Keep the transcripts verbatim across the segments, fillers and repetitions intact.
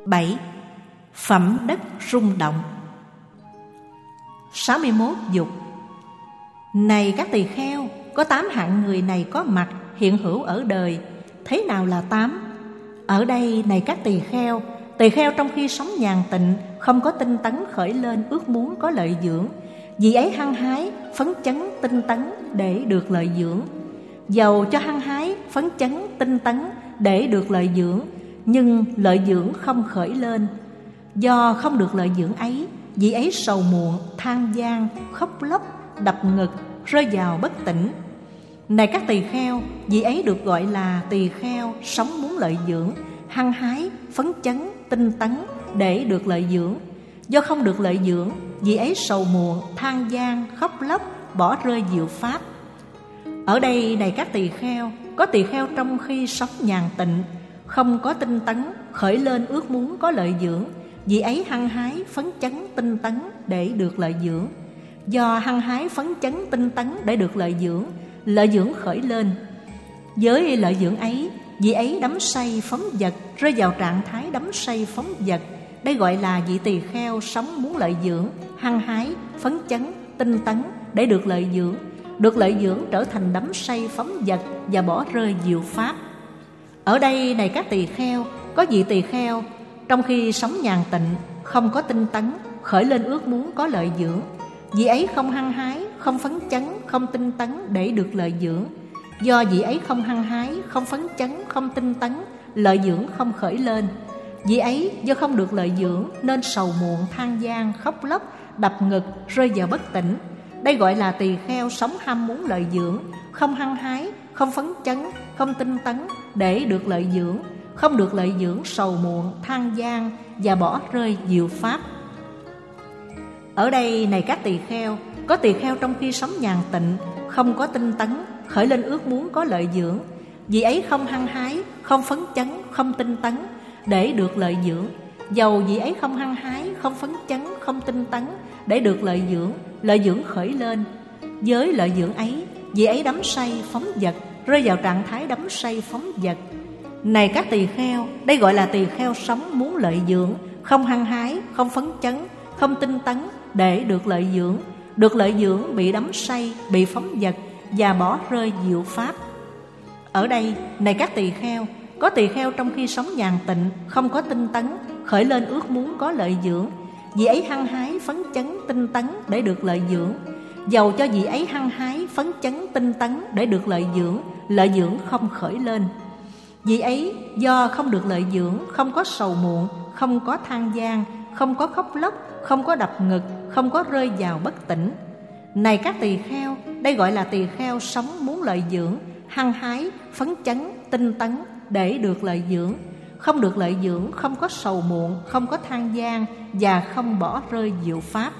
bảy. Phẩm đất rung động. Sáu mươi mốt dục. Này các tỳ kheo, có tám hạng người này có mặt hiện hữu ở đời. Thế nào là tám? Ở đây này các tỳ kheo, tỳ kheo trong khi sống nhàn tịnh, không có tinh tấn khởi lên ước muốn có lợi dưỡng, vì ấy hăng hái phấn chấn tinh tấn để được lợi dưỡng. Dầu cho hăng hái phấn chấn tinh tấn để được lợi dưỡng, nhưng lợi dưỡng không khởi lên. Do không được lợi dưỡng ấy, vì ấy sầu muộn, than gian, khóc lóc, đập ngực, rơi vào bất tỉnh. Này các tỳ kheo, vì ấy được gọi là tỳ kheo sống muốn lợi dưỡng, hăng hái phấn chấn tinh tấn để được lợi dưỡng. Do không được lợi dưỡng, vì ấy sầu muộn, than gian, khóc lóc, bỏ rơi diệu pháp. Ở đây này các tỳ kheo, có tỳ kheo trong khi sống nhàn tịnh, không có tinh tấn khởi lên ước muốn có lợi dưỡng, vì ấy hăng hái phấn chấn tinh tấn để được lợi dưỡng. Do hăng hái phấn chấn tinh tấn để được lợi dưỡng, lợi dưỡng khởi lên. Với lợi dưỡng ấy, vì ấy đắm say phóng dật, rơi vào trạng thái đắm say phóng dật. Đây gọi là vị tỳ kheo sống muốn lợi dưỡng, hăng hái phấn chấn tinh tấn để được lợi dưỡng. Được lợi dưỡng trở thành đắm say phóng dật và bỏ rơi diệu pháp. Ở đây này các tỳ kheo, có vị tỳ kheo trong khi sống nhàn tịnh, không có tinh tấn khởi lên ước muốn có lợi dưỡng, vì ấy không hăng hái, không phấn chấn, không tinh tấn để được lợi dưỡng. Do vị ấy không hăng hái, không phấn chấn, không tinh tấn, lợi dưỡng không khởi lên. Vì ấy do không được lợi dưỡng nên sầu muộn, than gian, khóc lóc, đập ngực, rơi vào bất tỉnh. Đây gọi là tỳ kheo sống ham muốn lợi dưỡng, không hăng hái, không phấn chấn, không tinh tấn để được lợi dưỡng. Không được lợi dưỡng sầu muộn, than gian và bỏ rơi diệu pháp. Ở đây này các tỳ kheo, có tỳ kheo trong khi sống nhàn tịnh, không có tinh tấn khởi lên ước muốn có lợi dưỡng, vì ấy không hăng hái, không phấn chấn, không tinh tấn để được lợi dưỡng. Dầu vì ấy không hăng hái, không phấn chấn, không tinh tấn để được lợi dưỡng, lợi dưỡng khởi lên. Với lợi dưỡng ấy, vì ấy đắm say phóng dật, rơi vào trạng thái đắm say phóng dật. Này các tỳ kheo, đây gọi là tỳ kheo sống muốn lợi dưỡng, không hăng hái, không phấn chấn, không tinh tấn để được lợi dưỡng. Được lợi dưỡng bị đắm say, bị phóng dật và bỏ rơi diệu pháp. Ở đây này các tỳ kheo, có tỳ kheo trong khi sống nhàn tịnh, không có tinh tấn khởi lên ước muốn có lợi dưỡng, vì ấy hăng hái phấn chấn tinh tấn để được lợi dưỡng. Dầu cho vị ấy hăng hái phấn chấn tinh tấn để được lợi dưỡng, lợi dưỡng không khởi lên. Vì ấy do không được lợi dưỡng, không có sầu muộn, không có than gian, không có khóc lóc, không có đập ngực, không có rơi vào bất tỉnh. Này các tỳ kheo, đây gọi là tỳ kheo sống muốn lợi dưỡng, hăng hái phấn chấn tinh tấn để được lợi dưỡng. Không được lợi dưỡng, không có sầu muộn, không có than gian và không bỏ rơi diệu pháp.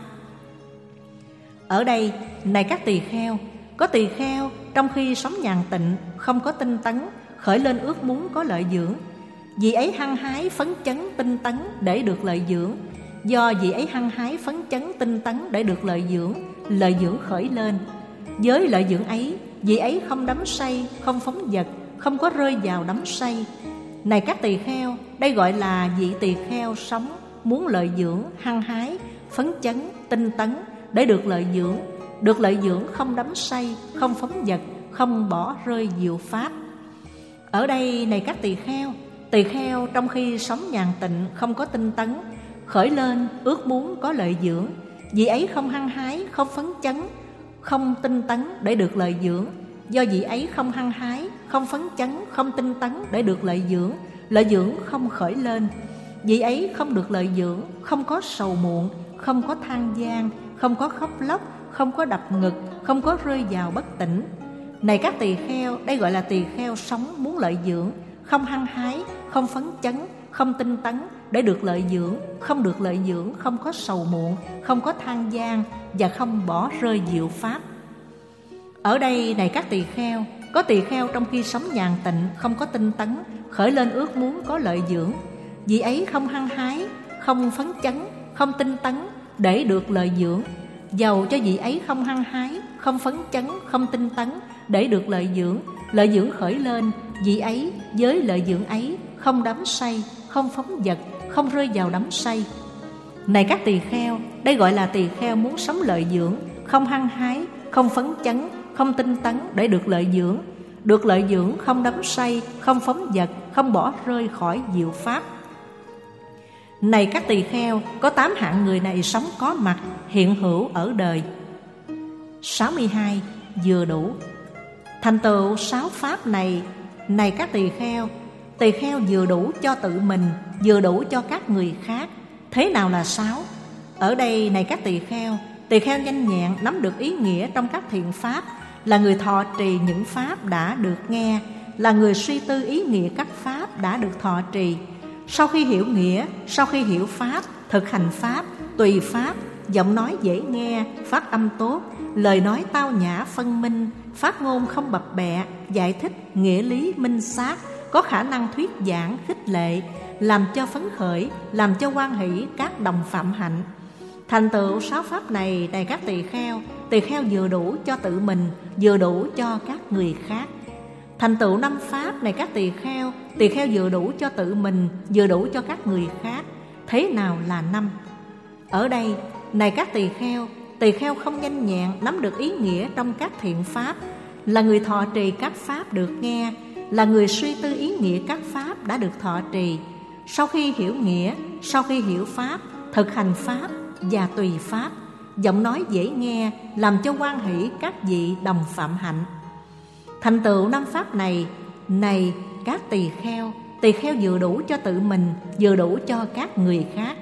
Ở đây này các tỳ kheo, có tỳ kheo trong khi sống nhàn tịnh, không có tinh tấn khởi lên ước muốn có lợi dưỡng, vì ấy hăng hái phấn chấn tinh tấn để được lợi dưỡng. Do vì ấy hăng hái phấn chấn tinh tấn để được lợi dưỡng, lợi dưỡng khởi lên. Với lợi dưỡng ấy, vì ấy không đắm say, không phóng dật, không có rơi vào đắm say. Này các tỳ kheo, đây gọi là vị tỳ kheo sống muốn lợi dưỡng, hăng hái phấn chấn tinh tấn để được lợi dưỡng. Được lợi dưỡng không đắm say, không phóng dật, không bỏ rơi diệu pháp. Ở đây này các tỳ kheo, tỳ kheo trong khi sống nhàn tịnh, không có tinh tấn khởi lên ước muốn có lợi dưỡng, vì ấy không hăng hái, không phấn chấn, không tinh tấn để được lợi dưỡng. Do vị ấy không hăng hái, không phấn chấn, không tinh tấn để được lợi dưỡng, lợi dưỡng không khởi lên. Vị ấy không được lợi dưỡng, không có sầu muộn, không có than gian, không có khóc lóc, không có đập ngực, không có rơi vào bất tỉnh. Này các tỳ kheo, đây gọi là tỳ kheo sống muốn lợi dưỡng, không hăng hái, không phấn chấn, không tinh tấn để được lợi dưỡng. Không được lợi dưỡng, không có sầu muộn, không có than gian và không bỏ rơi diệu pháp. Ở đây này các tỳ kheo, có tỳ kheo trong khi sống nhàn tịnh, không có tinh tấn khởi lên ước muốn có lợi dưỡng, vì ấy không hăng hái, không phấn chấn, không tinh tấn để được lợi dưỡng. Dầu cho vị ấy không hăng hái, không phấn chấn, không tinh tấn để được lợi dưỡng, lợi dưỡng khởi lên. Vị ấy với lợi dưỡng ấy không đắm say, không phóng dật, không rơi vào đắm say. Này các tỳ kheo, đây gọi là tỳ kheo muốn sống lợi dưỡng, không hăng hái, không phấn chấn, không tinh tấn để được lợi dưỡng. Được lợi dưỡng không đắm say, không phóng dật, không bỏ rơi khỏi diệu pháp. Này các tỳ kheo, có tám hạng người này sống có mặt, hiện hữu ở đời. sáu mươi hai. Vừa đủ. Thành tựu sáu pháp này, này các tỳ kheo, tỳ kheo vừa đủ cho tự mình, vừa đủ cho các người khác. Thế nào là sáu? Ở đây, này các tỳ kheo, tỳ kheo nhanh nhẹn nắm được ý nghĩa trong các thiện pháp, là người thọ trì những pháp đã được nghe, là người suy tư ý nghĩa các pháp đã được thọ trì. Sau khi hiểu nghĩa, sau khi hiểu pháp, thực hành pháp, tùy pháp, giọng nói dễ nghe, phát âm tốt, lời nói tao nhã phân minh, phát ngôn không bập bẹ, giải thích nghĩa lý minh xác, có khả năng thuyết giảng khích lệ, làm cho phấn khởi, làm cho hoan hỷ các đồng phạm hạnh. Thành tựu sáu pháp này, này các tỳ kheo, tỳ kheo vừa đủ cho tự mình, vừa đủ cho các người khác. Thành tựu năm pháp này các tỳ kheo, tỳ kheo vừa đủ cho tự mình, vừa đủ cho các người khác. Thế nào là năm? Ở đây, này các tỳ kheo, tỳ kheo không nhanh nhẹn nắm được ý nghĩa trong các thiện pháp, là người thọ trì các pháp được nghe, là người suy tư ý nghĩa các pháp đã được thọ trì. Sau khi hiểu nghĩa, sau khi hiểu pháp, thực hành pháp và tùy pháp, giọng nói dễ nghe, làm cho hoan hỷ các vị đồng phạm hạnh. Thành tựu năm pháp này, này các tỳ kheo, tỳ kheo vừa đủ cho tự mình, vừa đủ cho các người khác.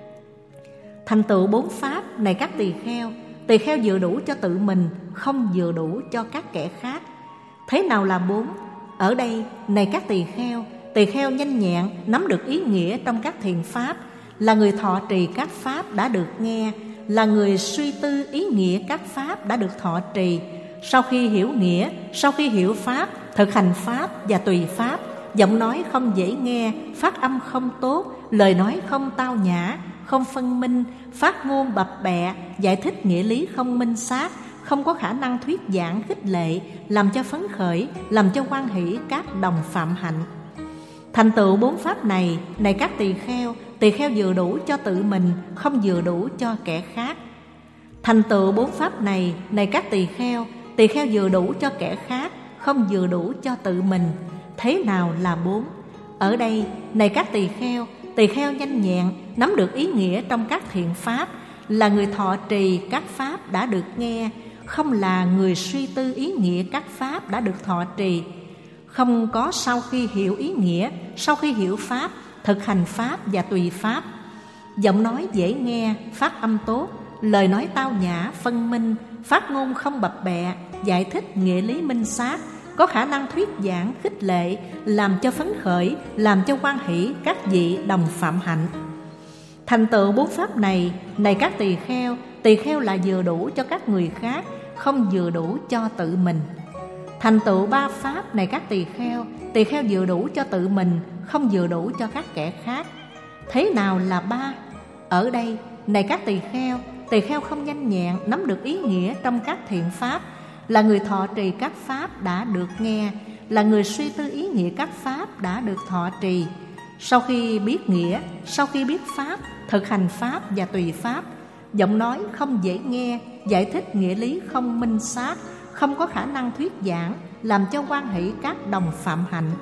Thành tựu bốn pháp này các tỳ kheo, tỳ kheo vừa đủ cho tự mình, không vừa đủ cho các kẻ khác. Thế nào là bốn? Ở đây, này các tỳ kheo, tỳ kheo nhanh nhẹn nắm được ý nghĩa trong các thiện pháp, là người thọ trì các pháp đã được nghe, là người suy tư ý nghĩa các pháp đã được thọ trì. Sau khi hiểu nghĩa, sau khi hiểu pháp, thực hành pháp và tùy pháp, giọng nói không dễ nghe, phát âm không tốt, lời nói không tao nhã, không phân minh, phát ngôn bập bẹ, giải thích nghĩa lý không minh xác, không có khả năng thuyết giảng khích lệ, làm cho phấn khởi, làm cho hoan hỷ các đồng phạm hạnh. Thành tựu bốn pháp này, này các tỳ kheo, tỳ kheo vừa đủ cho tự mình, không vừa đủ cho kẻ khác. Thành tựu bốn pháp này, này các tỳ kheo, tỳ kheo vừa đủ cho kẻ khác, không vừa đủ cho tự mình. Thế nào là bốn? Ở đây, này các tỳ kheo, tỳ kheo nhanh nhẹn nắm được ý nghĩa trong các thiện pháp, là người thọ trì các pháp đã được nghe, không là người suy tư ý nghĩa các pháp đã được thọ trì. Không có sau khi hiểu ý nghĩa, sau khi hiểu pháp, thực hành pháp và tùy pháp, giọng nói dễ nghe, phát âm tốt, lời nói tao nhã phân minh, phát ngôn không bập bẹ, giải thích nghĩa lý minh xác, có khả năng thuyết giảng khích lệ, làm cho phấn khởi, làm cho hoan hỷ các vị đồng phạm hạnh. Thành tựu bốn pháp này, này các tỳ kheo, tỳ kheo là vừa đủ cho các người khác, không vừa đủ cho tự mình. Thành tựu ba pháp này các tỳ kheo, tỳ kheo vừa đủ cho tự mình, không vừa đủ cho các kẻ khác. Thế nào là ba? Ở đây, này các tỳ kheo, tỳ kheo không nhanh nhẹn nắm được ý nghĩa trong các thiện pháp, là người thọ trì các pháp đã được nghe, là người suy tư ý nghĩa các pháp đã được thọ trì. Sau khi biết nghĩa, sau khi biết pháp, thực hành pháp và tùy pháp, giọng nói không dễ nghe, giải thích nghĩa lý không minh xác, không có khả năng thuyết giảng, làm cho hoan hỷ các đồng phạm hạnh.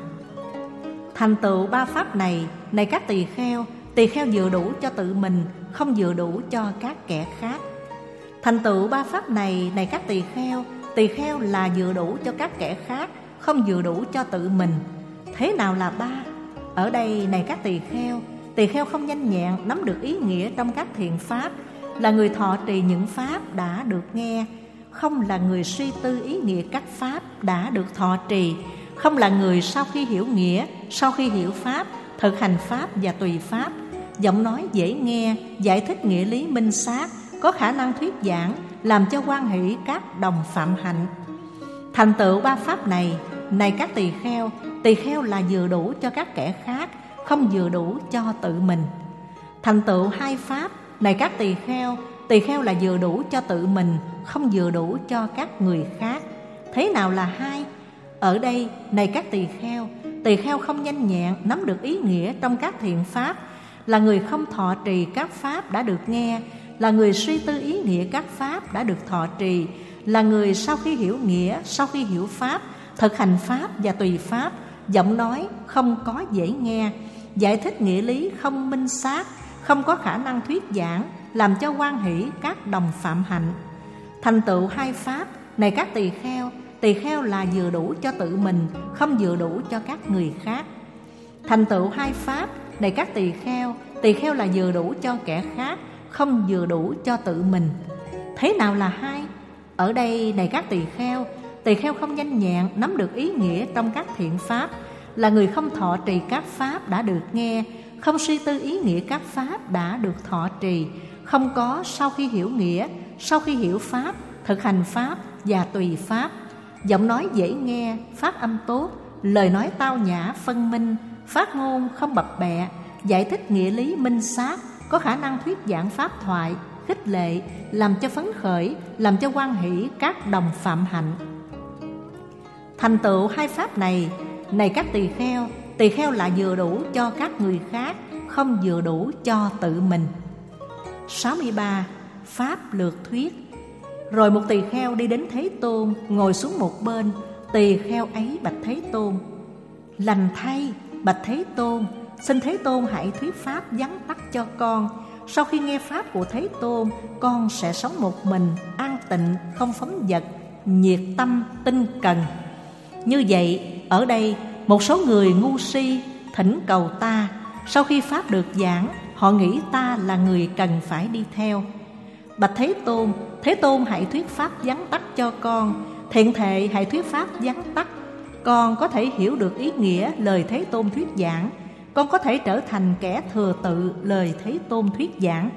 Thành tựu ba pháp này, này các tỳ kheo, tỳ kheo vừa đủ cho tự mình, không vừa đủ cho các kẻ khác. Thành tựu ba pháp này, này các tỳ kheo, tỳ kheo là vừa đủ cho các kẻ khác, không vừa đủ cho tự mình. Thế nào là ba? Ở đây, này các tỳ kheo, tỳ kheo không nhanh nhẹn nắm được ý nghĩa trong các thiện pháp, là người thọ trì những pháp đã được nghe, không là người suy tư ý nghĩa các pháp đã được thọ trì, không là người sau khi hiểu nghĩa, sau khi hiểu pháp, thực hành pháp và tùy pháp, giọng nói dễ nghe, giải thích nghĩa lý minh xác, có khả năng thuyết giảng, làm cho hoan hỷ các đồng phạm hạnh. Thành tựu ba pháp này, này các tỳ kheo, tỳ kheo là vừa đủ cho các kẻ khác, không vừa đủ cho tự mình. Thành tựu hai pháp, này các tỳ kheo, tỳ kheo là vừa đủ cho tự mình, không vừa đủ cho các người khác. Thế nào là hai? Ở đây, này các tỳ kheo, tỳ kheo không nhanh nhẹn nắm được ý nghĩa trong các thiện pháp, là người không thọ trì các pháp đã được nghe, là người suy tư ý nghĩa các pháp đã được thọ trì, là người sau khi hiểu nghĩa, sau khi hiểu pháp, thực hành pháp và tùy pháp, giọng nói không có dễ nghe, giải thích nghĩa lý không minh xác, không có khả năng thuyết giảng, làm cho hoan hỷ các đồng phạm hạnh. Thành tựu hai pháp này các tỳ kheo, tỳ kheo là vừa đủ cho tự mình, không vừa đủ cho các người khác. Thành tựu hai pháp này các tỳ kheo, tỳ kheo là vừa đủ cho kẻ khác, không vừa đủ cho tự mình. Thế nào là hai? Ở đây này các tỳ kheo, tỳ kheo không nhanh nhẹn nắm được ý nghĩa trong các thiện pháp, là người không thọ trì các pháp đã được nghe, không suy tư ý nghĩa các pháp đã được thọ trì, không có sau khi hiểu nghĩa, sau khi hiểu pháp, thực hành pháp và tùy pháp, giọng nói dễ nghe, phát âm tốt, lời nói tao nhã phân minh, phát ngôn không bập bẹ, giải thích nghĩa lý minh xác, có khả năng thuyết giảng pháp thoại, khích lệ, làm cho phấn khởi, làm cho hoan hỷ các đồng phạm hạnh. Thành tựu hai pháp này, này các tỳ kheo, tỳ kheo là vừa đủ cho các người khác, không vừa đủ cho tự mình. sáu mươi ba. Pháp lược thuyết. Rồi một tỳ kheo đi đến Thế Tôn, ngồi xuống một bên. Tỳ kheo ấy bạch Thế Tôn: Lành thay, bạch Thế Tôn, xin Thế Tôn hãy thuyết pháp vắn tắt cho con. Sau khi nghe pháp của Thế Tôn, con sẽ sống một mình, an tịnh, không phóng dật, nhiệt tâm, tinh cần. Như vậy, ở đây một số người ngu si thỉnh cầu ta. Sau khi pháp được giảng, họ nghĩ ta là người cần phải đi theo. Bạch Thế Tôn, Thế Tôn hãy thuyết pháp vắn tắt cho con. Thiện thệ hãy thuyết pháp vắn tắt. Con có thể hiểu được ý nghĩa lời Thế Tôn thuyết giảng. Con có thể trở thành kẻ thừa tự lời Thế Tôn thuyết giảng.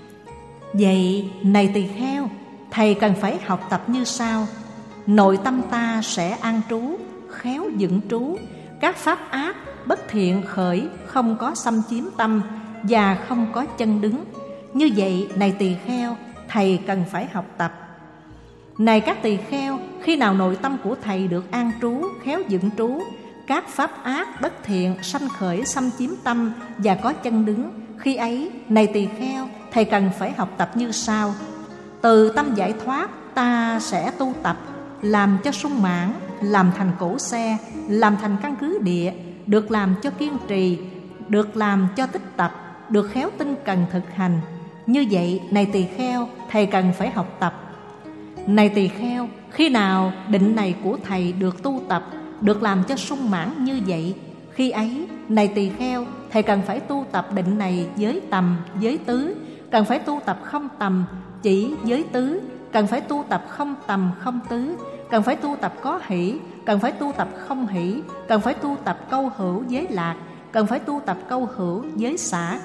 Vậy, này tỳ kheo, thầy cần phải học tập như sau. Nội tâm ta sẽ an trú, khéo dựng trú, các pháp ác, bất thiện khởi, không có xâm chiếm tâm và không có chân đứng. Như vậy, này tỳ kheo, thầy cần phải học tập. Này các tỳ kheo, khi nào nội tâm của thầy được an trú, khéo dựng trú, các pháp ác, bất thiện, sanh khởi, xâm chiếm tâm và có chân đứng, khi ấy, này tỳ kheo, thầy cần phải học tập như sau. Từ tâm giải thoát, ta sẽ tu tập, làm cho sung mãn, làm thành cổ xe, làm thành căn cứ địa, được làm cho kiên trì, được làm cho tích tập, được khéo tinh cần thực hành. Như vậy, này tỳ kheo, thầy cần phải học tập. Này tỳ kheo, khi nào định này của thầy được tu tập, được làm cho sung mãn như vậy, khi ấy, này tỳ kheo, thầy cần phải tu tập định này với tầm, với tứ, cần phải tu tập không tầm, chỉ với tứ, cần phải tu tập không tầm, không tứ, cần phải tu tập có hỷ, cần phải tu tập không hỷ, cần phải tu tập câu hữu với lạc, cần phải tu tập câu hữu với xả.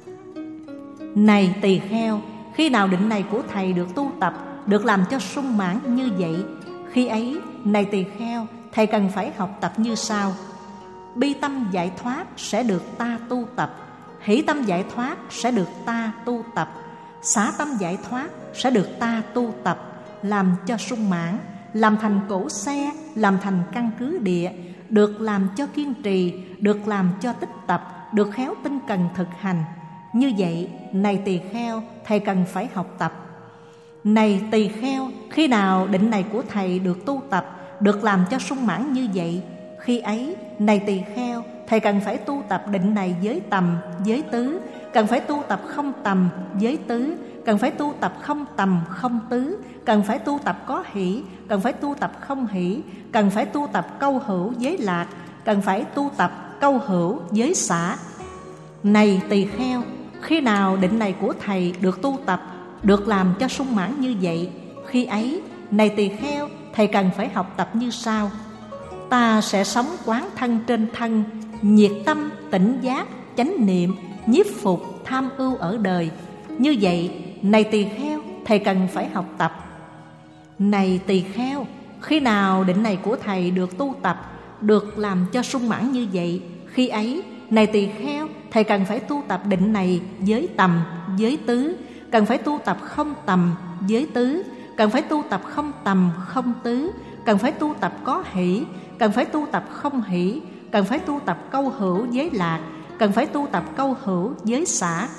Này tỳ kheo, khi nào định này của thầy được tu tập, được làm cho sung mãn như vậy, khi ấy, này tỳ kheo, thầy cần phải học tập như sau. Bi tâm giải thoát sẽ được ta tu tập, hỷ tâm giải thoát sẽ được ta tu tập, xả tâm giải thoát sẽ được ta tu tập, làm cho sung mãn, làm thành cổ xe, làm thành căn cứ địa, được làm cho kiên trì, được làm cho tích tập, được khéo tinh cần thực hành. Như vậy, này tỳ kheo, thầy cần phải học tập. Này tỳ kheo, khi nào định này của thầy được tu tập, được làm cho sung mãn như vậy, khi ấy, này tỳ kheo, thầy cần phải tu tập định này với tầm, với tứ, cần phải tu tập không tầm, với tứ, cần phải tu tập không tầm, không tứ, cần phải tu tập có hỷ, cần phải tu tập không hỷ, cần phải tu tập câu hữu với lạc, cần phải tu tập câu hữu với xả. Này tỳ kheo, khi nào định này của thầy được tu tập, được làm cho sung mãn như vậy, khi ấy, này tỳ kheo, thầy cần phải học tập như sau. Ta sẽ sống quán thân trên thân, nhiệt tâm, tỉnh giác, chánh niệm, nhiếp phục, tham ưu ở đời. Như vậy, này tỳ kheo, thầy cần phải học tập. Này tỳ kheo, khi nào định này của thầy được tu tập, được làm cho sung mãn như vậy, khi ấy, này tỳ kheo, thầy cần phải tu tập định này với tầm, với tứ, cần phải tu tập không tầm, với tứ, cần phải tu tập không tầm, không tứ, cần phải tu tập có hỷ, cần phải tu tập không hỷ, cần phải tu tập câu hữu với lạc, cần phải tu tập câu hữu giới xả.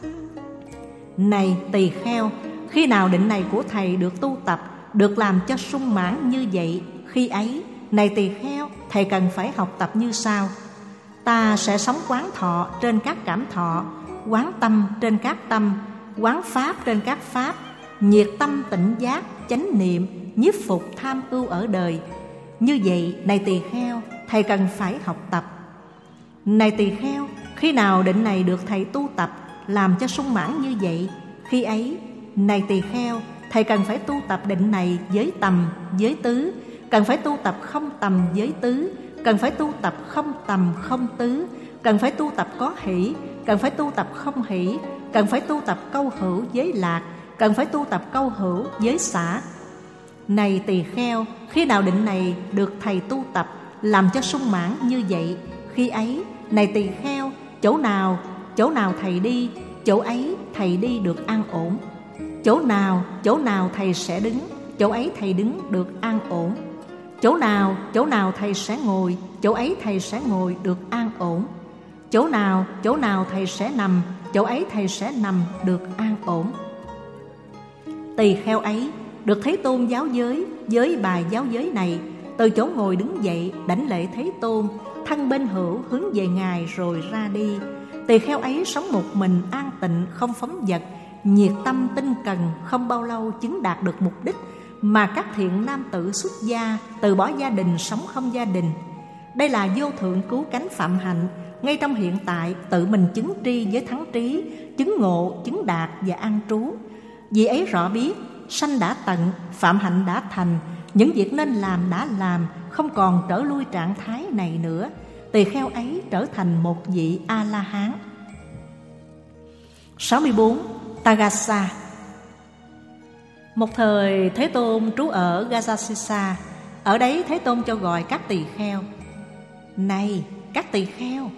Này tỳ kheo, khi nào định này của thầy được tu tập, được làm cho sung mãn như vậy, khi ấy, này tỳ kheo, thầy cần phải học tập như sau. Ta sẽ sống quán thọ trên các cảm thọ, quán tâm trên các tâm, quán pháp trên các pháp, nhiệt tâm tỉnh giác, chánh niệm, nhiếp phục tham ưu ở đời. Như vậy, này tỳ kheo, thầy cần phải học tập. Này tỳ kheo, khi nào định này được thầy tu tập, làm cho sung mãn như vậy, khi ấy, này tỳ kheo, thầy cần phải tu tập định này với tầm, với tứ, cần phải tu tập không tầm với tứ, cần phải tu tập không tầm không tứ, cần phải tu tập có hỷ, cần phải tu tập không hỷ, cần phải tu tập câu hữu với lạc, cần phải tu tập câu hữu với xả. Này tỳ kheo, khi nào định này được thầy tu tập, làm cho sung mãn như vậy, khi ấy, này tỳ kheo, chỗ nào, chỗ nào thầy đi, chỗ ấy thầy đi được an ổn. Chỗ nào, chỗ nào thầy sẽ đứng, chỗ ấy thầy đứng được an ổn. Chỗ nào, chỗ nào thầy sẽ ngồi, chỗ ấy thầy sẽ ngồi được an ổn. Chỗ nào, chỗ nào thầy sẽ nằm, chỗ ấy thầy sẽ nằm được an ổn. Tỳ kheo ấy được Thế Tôn giáo giới với bài giáo giới này, từ chỗ ngồi đứng dậy đảnh lễ Thế Tôn, thân bên hữu hướng về Ngài rồi ra đi. Tỳ kheo ấy sống một mình an tịnh, không phóng dật, nhiệt tâm tinh cần, không bao lâu chứng đạt được mục đích mà các thiện nam tử xuất gia, từ bỏ gia đình sống không gia đình. Đây là vô thượng cứu cánh phạm hạnh, ngay trong hiện tại tự mình chứng tri với thắng trí, chứng ngộ, chứng đạt và an trú. Vì ấy rõ biết, sanh đã tận, phạm hạnh đã thành, những việc nên làm đã làm, không còn trở lui trạng thái này nữa. Tỳ kheo ấy trở thành một vị A-la-hán. sáu mươi bốn. Tagasa. Một thời Thế Tôn trú ở Gajasisa. Ở đấy Thế Tôn cho gọi các tỳ kheo. Này các tỳ kheo,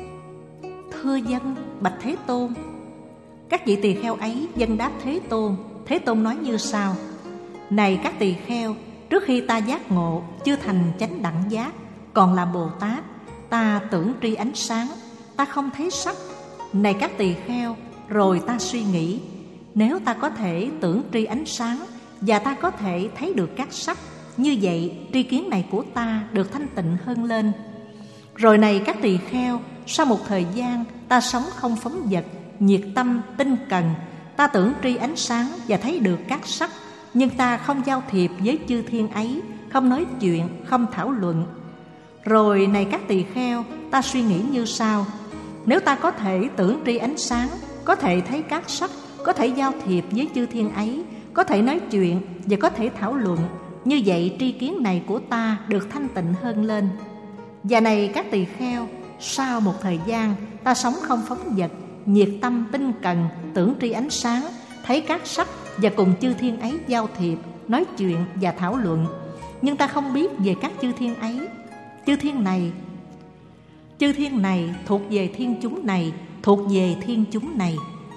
thưa dân bạch Thế Tôn. Các vị tỳ kheo ấy dân đáp Thế Tôn. Thế Tôn nói như sau: Này các tỳ kheo, trước khi ta giác ngộ, chưa thành chánh đẳng giác, còn là Bồ Tát, ta tưởng tri ánh sáng, ta không thấy sắc. Này các tỳ kheo, rồi ta suy nghĩ, nếu ta có thể tưởng tri ánh sáng và ta có thể thấy được các sắc, như vậy tri kiến này của ta được thanh tịnh hơn lên. Rồi này các tỳ kheo, sau một thời gian ta sống không phóng dật, nhiệt tâm tinh cần, ta tưởng tri ánh sáng và thấy được các sắc, nhưng ta không giao thiệp với chư thiên ấy, không nói chuyện, không thảo luận. Rồi này các tỳ kheo, ta suy nghĩ như sau: nếu ta có thể tưởng tri ánh sáng, có thể thấy các sắc, có thể giao thiệp với chư thiên ấy, có thể nói chuyện và có thể thảo luận, như vậy tri kiến này của ta được thanh tịnh hơn lên. Và này các tỳ kheo, sau một thời gian ta sống không phóng dật, nhiệt tâm tinh cần, tưởng tri ánh sáng, thấy các sắc và cùng chư thiên ấy giao thiệp, nói chuyện và thảo luận, nhưng ta không biết về các chư thiên ấy. Chư thiên này Chư thiên này thuộc về thiên chúng này, thuộc về thiên chúng này.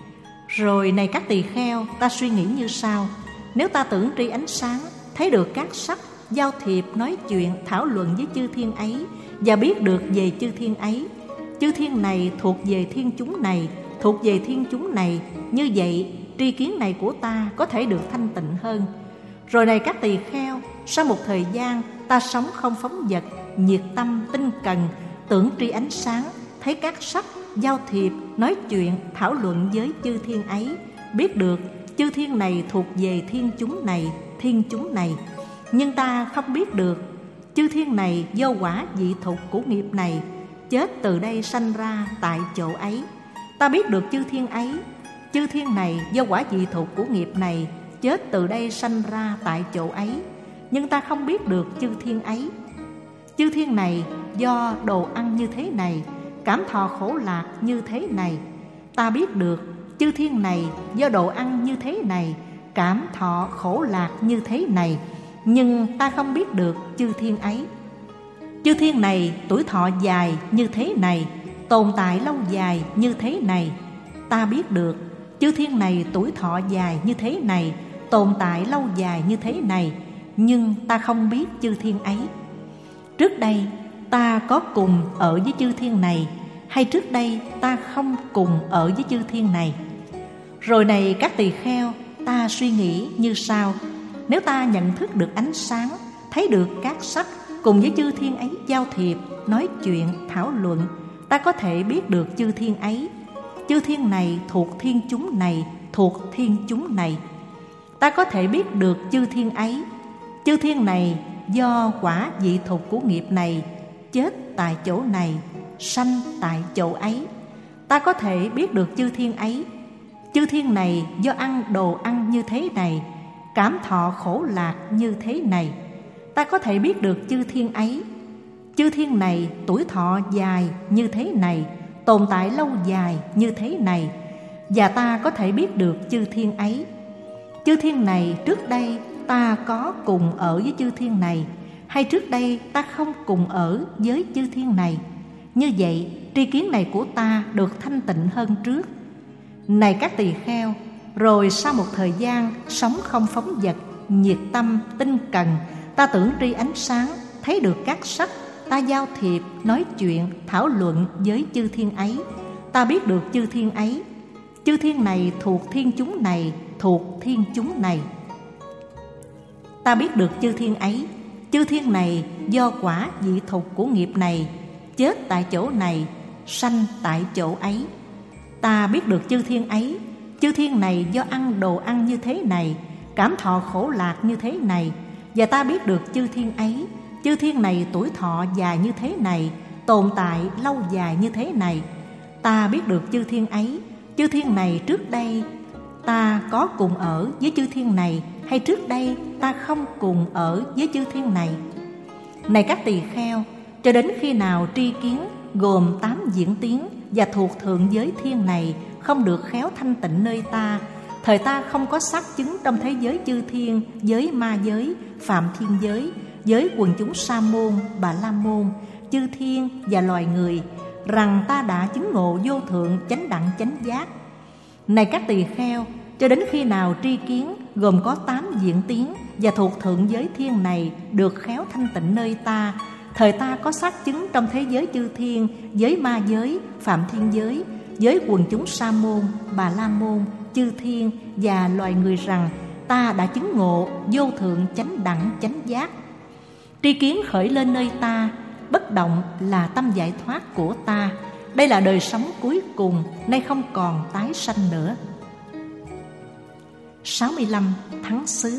Rồi này các tỳ kheo, ta suy nghĩ như sau: nếu ta tưởng tri ánh sáng, thấy được các sắc, giao thiệp, nói chuyện, thảo luận với chư thiên ấy và biết được về chư thiên ấy, chư thiên này thuộc về thiên chúng này, thuộc về thiên chúng này, như vậy tri kiến này của ta có thể được thanh tịnh hơn. Rồi này các tỳ kheo, sau một thời gian ta sống không phóng dật, nhiệt tâm tinh cần, tưởng tri ánh sáng, thấy các sắc, giao thiệp, nói chuyện, thảo luận với chư thiên ấy, biết được chư thiên này thuộc về thiên chúng này, thiên chúng này, nhưng ta không biết được chư thiên này do quả dị thục của nghiệp này, chết từ đây sanh ra tại chỗ ấy. Ta biết được chư thiên ấy, chư thiên này do quả dị thục của nghiệp này, chết từ đây sanh ra tại chỗ ấy, nhưng ta không biết được chư thiên ấy. Chư thiên này do đồ ăn như thế này, cảm thọ khổ lạc như thế này. Ta biết được chư thiên này do đồ ăn như thế này, cảm thọ khổ lạc như thế này, nhưng ta không biết được chư thiên ấy. Chư thiên này tuổi thọ dài như thế này, tồn tại lâu dài như thế này. Ta biết được chư thiên này tuổi thọ dài như thế này, tồn tại lâu dài như thế này, nhưng ta không biết chư thiên ấy. Trước đây ta có cùng ở với chư thiên này, hay trước đây ta không cùng ở với chư thiên này? Rồi này các tỳ kheo, ta suy nghĩ như sau: nếu ta nhận thức được ánh sáng, thấy được các sắc, cùng với chư thiên ấy giao thiệp, nói chuyện, thảo luận, ta có thể biết được chư thiên ấy. Chư thiên này thuộc thiên chúng này, thuộc thiên chúng này. Ta có thể biết được chư thiên ấy. Chư thiên này do quả dị thục của nghiệp này, chết tại chỗ này, sanh tại chỗ ấy. Ta có thể biết được chư thiên ấy. Chư thiên này do ăn đồ ăn như thế này, cảm thọ khổ lạc như thế này. Ta có thể biết được chư thiên ấy. Chư thiên này tuổi thọ dài như thế này, tồn tại lâu dài như thế này. Và ta có thể biết được chư thiên ấy. Chư thiên này trước đây ta có cùng ở với chư thiên này, hay trước đây ta không cùng ở với chư thiên này. Như vậy, tri kiến này của ta được thanh tịnh hơn trước. Này các tỳ kheo, rồi sau một thời gian sống không phóng dật, nhiệt tâm, tinh cần, ta tưởng tri ánh sáng, thấy được các sắc, ta giao thiệp, nói chuyện, thảo luận với chư thiên ấy. Ta biết được chư thiên ấy. Chư thiên này thuộc thiên chúng này, thuộc thiên chúng này. Ta biết được chư thiên ấy. Chư thiên này do quả dị thục của nghiệp này, chết tại chỗ này, sanh tại chỗ ấy. Ta biết được chư thiên ấy. Chư thiên này do ăn đồ ăn như thế này, cảm thọ khổ lạc như thế này. Và ta biết được chư thiên ấy. Chư thiên này tuổi thọ dài như thế này, tồn tại lâu dài như thế này. Ta biết được chư thiên ấy. Chư thiên này trước đây ta có cùng ở với chư thiên này, hay trước đây ta không cùng ở với chư thiên này. Này các tỳ kheo, cho đến khi nào tri kiến gồm tám diễn tiến và thuộc thượng giới thiên này không được khéo thanh tịnh nơi ta, thời ta không có xác chứng trong thế giới chư thiên, giới ma giới, phạm thiên giới, giới quần chúng sa môn, bà la môn, chư thiên và loài người, rằng ta đã chứng ngộ vô thượng chánh đẳng chánh giác. Này các tỳ kheo, cho đến khi nào tri kiến gồm có tám diễn tiến và thuộc thượng giới thiên này được khéo thanh tịnh nơi ta, thời ta có xác chứng trong thế giới chư thiên, giới ma giới, phạm thiên giới, giới quần chúng sa môn, bà la môn, chư thiên và loài người, rằng ta đã chứng ngộ vô thượng chánh đẳng chánh giác. Tri kiến khởi lên nơi ta, bất động là tâm giải thoát của ta. Đây là đời sống cuối cùng, nay không còn tái sanh nữa. sáu mươi lăm. Thắng xứ.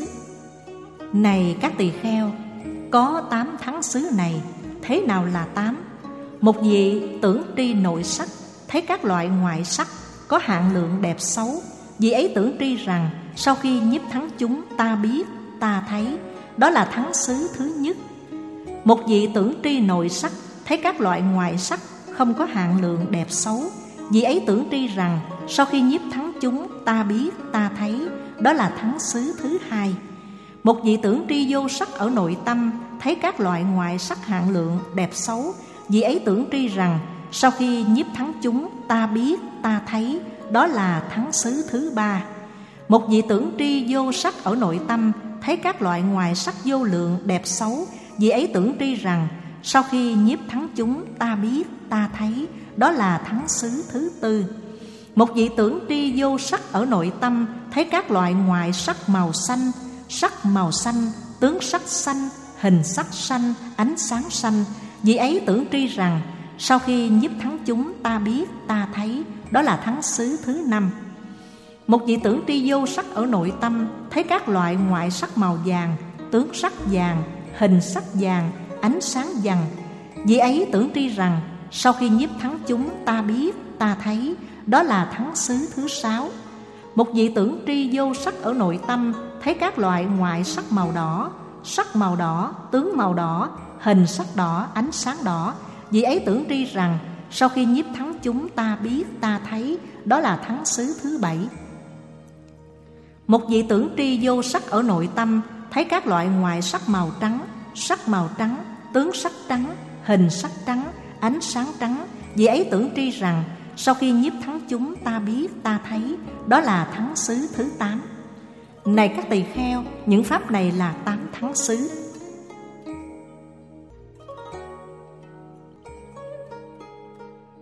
Này các tỳ kheo, có tám thắng xứ này. Thế nào là tám? Một vị tưởng tri nội sắc, thấy các loại ngoại sắc có hạn lượng đẹp xấu. Vị ấy tưởng tri rằng sau khi nhiếp thắng chúng, ta biết, ta thấy. Đó là thắng xứ thứ nhất. Một vị tưởng tri nội sắc, thấy các loại ngoại sắc không có hạn lượng đẹp xấu. Vị ấy tưởng tri rằng sau khi nhiếp thắng chúng, ta biết, ta thấy. Đó là thắng xứ thứ hai. Một vị tưởng tri vô sắc ở nội tâm, thấy các loại ngoại sắc hạn lượng đẹp xấu. Vị ấy tưởng tri rằng sau khi nhiếp thắng chúng, ta biết, ta thấy. Đó là thắng xứ thứ ba. Một vị tưởng tri vô sắc ở nội tâm, thấy các loại ngoại sắc vô lượng đẹp xấu. Vị ấy tưởng tri rằng sau khi nhiếp thắng chúng, ta biết, ta thấy. Đó là thắng xứ thứ tư. Một vị tưởng tri vô sắc ở nội tâm, thấy các loại ngoại sắc màu xanh, sắc màu xanh, tướng sắc xanh, hình sắc xanh, ánh sáng xanh. Vị ấy tưởng tri rằng sau khi nhiếp thắng chúng, ta biết, ta thấy. Đó là thắng xứ thứ năm. Một vị tưởng tri vô sắc ở nội tâm, thấy các loại ngoại sắc màu vàng, tướng sắc vàng, hình sắc vàng, ánh sáng vàng. Vị ấy tưởng tri rằng sau khi nhiếp thắng chúng, ta biết, ta thấy. Đó là thắng xứ thứ sáu. Một vị tưởng tri vô sắc ở nội tâm, thấy các loại ngoại sắc màu đỏ, sắc màu đỏ, tướng màu đỏ, hình sắc đỏ, ánh sáng đỏ. Vị ấy tưởng tri rằng sau khi nhiếp thắng chúng, ta biết, ta thấy. Đó là thắng xứ thứ bảy. Một vị tưởng tri vô sắc ở nội tâm, thấy các loại ngoại sắc màu trắng, sắc màu trắng, tướng sắc trắng, hình sắc trắng, ánh sáng trắng. Vị ấy tưởng tri rằng sau khi nhiếp thắng chúng, ta biết, ta thấy. Đó là thắng xứ thứ tám. Này các tỳ kheo, những pháp này là tám thắng xứ.